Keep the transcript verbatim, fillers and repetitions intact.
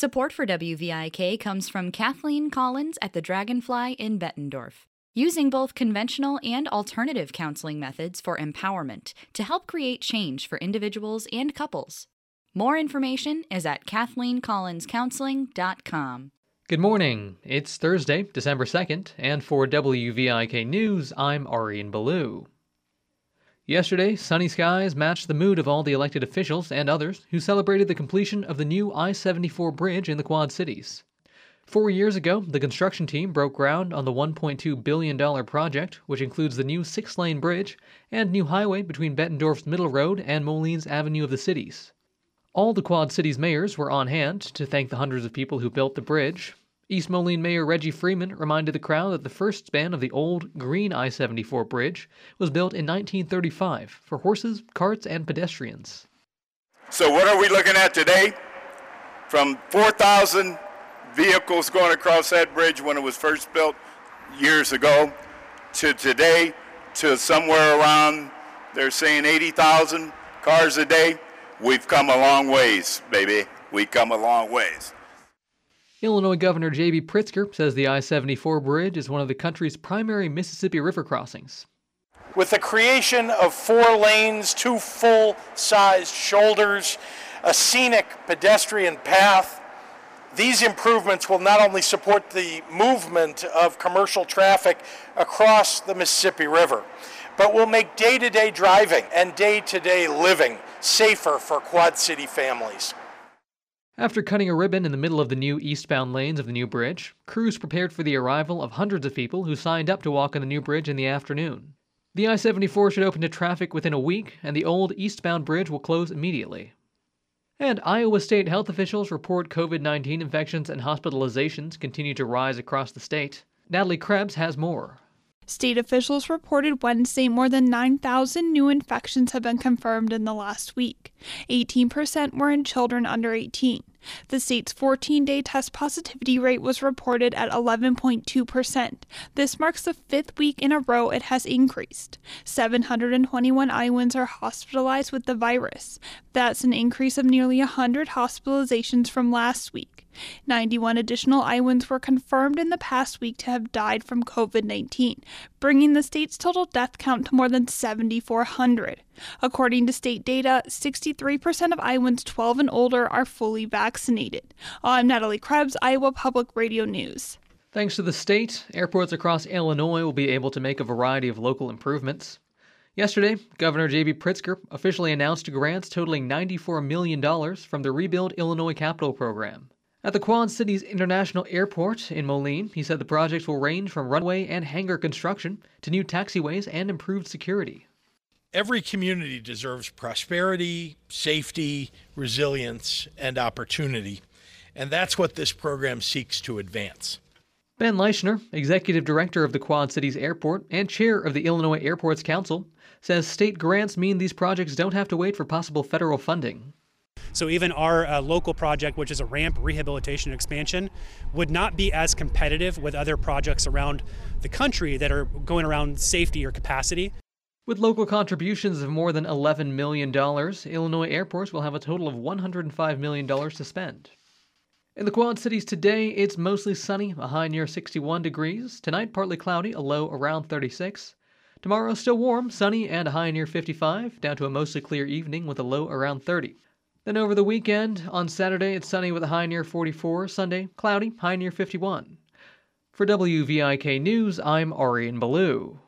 Support for W V I K comes from Kathleen Collins at the Dragonfly in Bettendorf, using both conventional and alternative counseling methods for empowerment to help create change for individuals and couples. More information is at kathleen collins counseling dot com. Good morning. It's Thursday, December second, and for W V I K News, I'm Arian Ballou. Yesterday, sunny skies matched the mood of all the elected officials and others who celebrated the completion of the new I seventy-four bridge in the Quad Cities. Four years ago, the construction team broke ground on the one point two billion dollars project, which includes the new six-lane bridge and new highway between Bettendorf's Middle Road and Moline Avenue of the cities. All the Quad Cities mayors were on hand to thank the hundreds of people who built the bridge. East Moline Mayor Reggie Freeman reminded the crowd that the first span of the old green I seventy-four bridge was built in nineteen thirty-five for horses, carts, and pedestrians. So what are we looking at today? From four thousand vehicles going across that bridge when it was first built years ago to today, to somewhere around, they're saying eighty thousand cars a day. We've come a long ways, baby. We've come a long ways. Illinois Governor J B Pritzker says the I seventy-four bridge is one of the country's primary Mississippi River crossings. With the creation of four lanes, two full-sized shoulders, a scenic pedestrian path, these improvements will not only support the movement of commercial traffic across the Mississippi River, but will make day-to-day driving and day-to-day living safer for Quad City families. After cutting a ribbon in the middle of the new eastbound lanes of the new bridge, crews prepared for the arrival of hundreds of people who signed up to walk on the new bridge in the afternoon. The I seventy-four should open to traffic within a week, and the old eastbound bridge will close immediately. And Iowa state health officials report COVID nineteen infections and hospitalizations continue to rise across the state. Natalie Krebs has more. State officials reported Wednesday more than nine thousand new infections have been confirmed in the last week. eighteen percent were in children under eighteen. The state's fourteen-day test positivity rate was reported at eleven point two percent. This marks the fifth week in a row it has increased. seven hundred twenty-one Iowans are hospitalized with the virus. That's an increase of nearly one hundred hospitalizations from last week. ninety-one additional Iowans were confirmed in the past week to have died from COVID nineteen, bringing the state's total death count to more than seven thousand four hundred. According to state data, sixty-three percent of Iowans twelve and older are fully vaccinated. I'm Natalie Krebs, Iowa Public Radio News. Thanks to the state, airports across Illinois will be able to make a variety of local improvements. Yesterday, Governor J B Pritzker officially announced grants totaling ninety-four million dollars from the Rebuild Illinois Capital Program. At the Quad Cities International Airport in Moline, he said the projects will range from runway and hangar construction to new taxiways and improved security. Every community deserves prosperity, safety, resilience, and opportunity, and that's what this program seeks to advance. Ben Leischner, Executive Director of the Quad Cities Airport and Chair of the Illinois Airports Council, says state grants mean these projects don't have to wait for possible federal funding. So even our uh, local project, which is a ramp rehabilitation expansion, would not be as competitive with other projects around the country that are going around safety or capacity. With local contributions of more than eleven million dollars, Illinois airports will have a total of one hundred five million dollars to spend. In the Quad Cities today, it's mostly sunny, a high near sixty-one degrees. Tonight, partly cloudy, a low around thirty-six. Tomorrow, still warm, sunny, and a high near fifty-five, down to a mostly clear evening with a low around thirty. Then over the weekend, on Saturday, it's sunny with a high near forty-four. Sunday, cloudy, high near fifty-one. For W V I K News, I'm Arian Ballou.